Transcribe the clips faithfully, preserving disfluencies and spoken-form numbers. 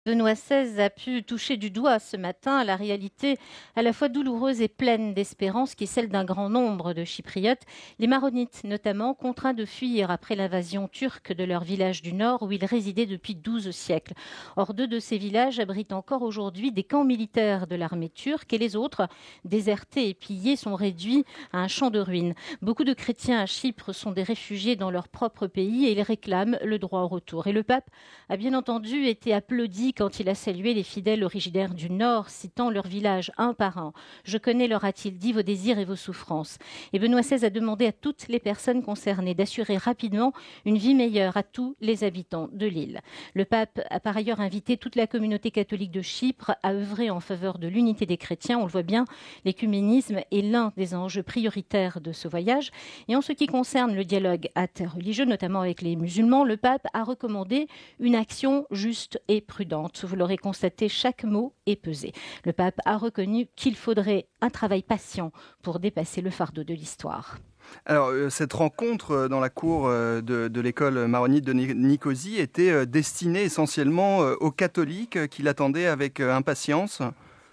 Benoît seize a pu toucher du doigt ce matin la réalité à la fois douloureuse et pleine d'espérance qui est celle d'un grand nombre de Chypriotes, les Maronites notamment, contraints de fuir après l'invasion turque de leur village du nord où ils résidaient depuis douze siècles. Or, deux de ces villages abritent encore aujourd'hui des camps militaires de l'armée turque et les autres, désertés et pillés, sont réduits à un champ de ruines. Beaucoup de chrétiens à Chypre sont des réfugiés dans leur propre pays et ils réclament le droit au retour. Et le pape a bien entendu été applaudi quand il a salué les fidèles originaires du Nord, citant leur village un par un. « Je connais, leur a-t-il dit, vos désirs et vos souffrances. » Et Benoît seize a demandé à toutes les personnes concernées d'assurer rapidement une vie meilleure à tous les habitants de l'île. Le pape a par ailleurs invité toute la communauté catholique de Chypre à œuvrer en faveur de l'unité des chrétiens. On le voit bien, l'écuménisme est l'un des enjeux prioritaires de ce voyage. Et en ce qui concerne le dialogue interreligieux, notamment avec les musulmans, le pape a recommandé une action juste et prudente. Vous l'aurez constaté, chaque mot est pesé. Le pape a reconnu qu'il faudrait un travail patient pour dépasser le fardeau de l'histoire. Alors, euh, cette rencontre euh, dans la cour euh, de, de l'école maronite de Nicosie était euh, destinée essentiellement euh, aux catholiques euh, qui l'attendaient avec euh, impatience.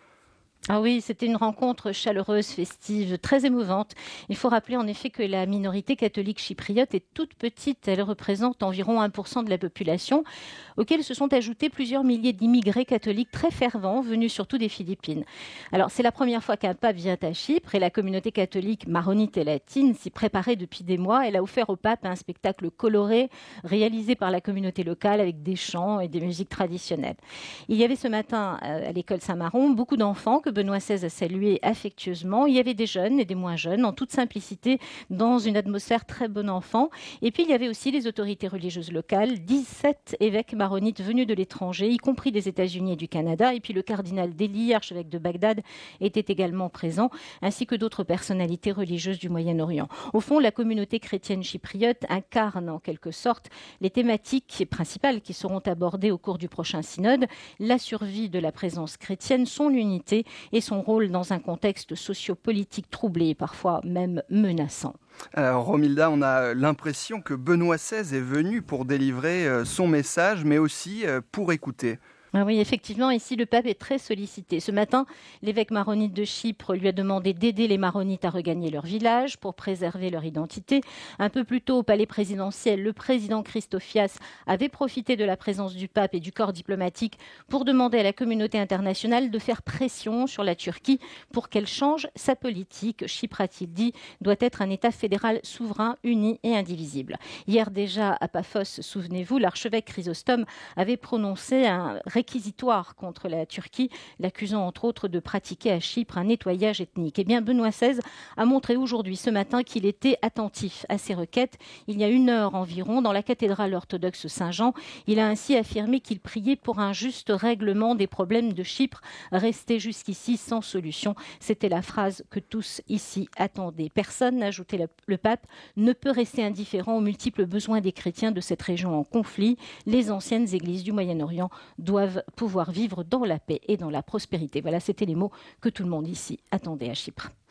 Ah oui, c'était une rencontre chaleureuse, festive, très émouvante. Il faut rappeler en effet que la minorité catholique chypriote est toute petite. Elle représente environ un pour cent de la population, auxquels se sont ajoutés plusieurs milliers d'immigrés catholiques très fervents, venus surtout des Philippines. Alors, c'est la première fois qu'un pape vient à Chypre et la communauté catholique maronite et latine s'y préparait depuis des mois. Elle a offert au pape un spectacle coloré, réalisé par la communauté locale avec des chants et des musiques traditionnelles. Il y avait ce matin à l'école Saint-Maron beaucoup d'enfants que Benoît seize a salué affectueusement. Il y avait des jeunes et des moins jeunes, en toute simplicité, dans une atmosphère très bon enfant. Et puis, il y avait aussi les autorités religieuses locales, dix-sept évêques maronites venus de l'étranger, y compris des États-Unis et du Canada. Et puis, le cardinal Deli, archevêque de Bagdad, était également présent, ainsi que d'autres personnalités religieuses du Moyen-Orient. Au fond, la communauté chrétienne chypriote incarne en quelque sorte les thématiques principales qui seront abordées au cours du prochain synode, la survie de la présence chrétienne, son unité et son rôle dans un contexte socio-politique troublé, parfois même menaçant. Alors, Romilda, on a l'impression que Benoît seize est venu pour délivrer son message, mais aussi pour écouter. Ah oui, effectivement, ici, le pape est très sollicité. Ce matin, l'évêque maronite de Chypre lui a demandé d'aider les maronites à regagner leur village pour préserver leur identité. Un peu plus tôt, au palais présidentiel, le président Christofias avait profité de la présence du pape et du corps diplomatique pour demander à la communauté internationale de faire pression sur la Turquie pour qu'elle change sa politique. Chypre, a-t-il dit, doit être un État fédéral souverain, uni et indivisible. Hier déjà, à Paphos, souvenez-vous, l'archevêque Chrysostome avait prononcé un réquisitoire contre la Turquie, l'accusant entre autres de pratiquer à Chypre un nettoyage ethnique. Eh bien, Benoît seize a montré aujourd'hui, ce matin, qu'il était attentif à ces requêtes. Il y a une heure environ, dans la cathédrale orthodoxe Saint-Jean, il a ainsi affirmé qu'il priait pour un juste règlement des problèmes de Chypre, restés jusqu'ici sans solution. C'était la phrase que tous ici attendaient. Personne, ajoutait le pape, ne peut rester indifférent aux multiples besoins des chrétiens de cette région en conflit. Les anciennes églises du Moyen-Orient doivent pouvoir vivre dans la paix et dans la prospérité. Voilà, c'était les mots que tout le monde ici attendait à Chypre.